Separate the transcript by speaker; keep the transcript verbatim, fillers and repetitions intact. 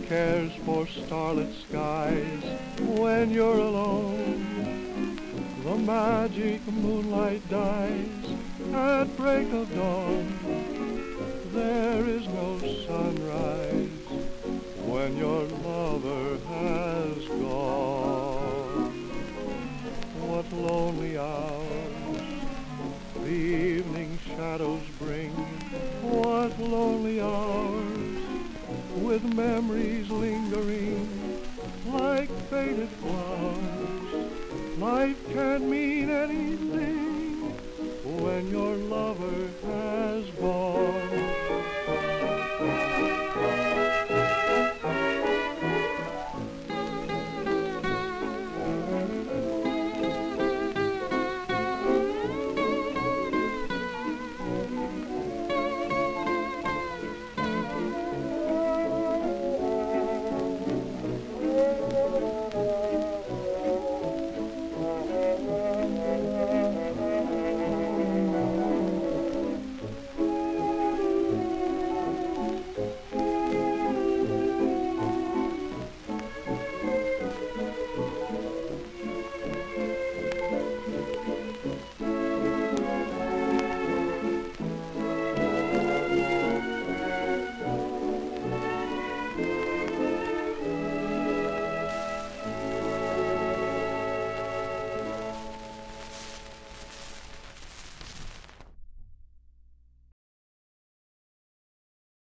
Speaker 1: cares for starlit skies when you're alone. The magic moonlight dies at break of dawn. There is no sunrise when your lover has gone. What lonely hours the evening shadows bring. What lonely hours with memories lingering like faded flowers. Life can't mean anything when your lover has gone.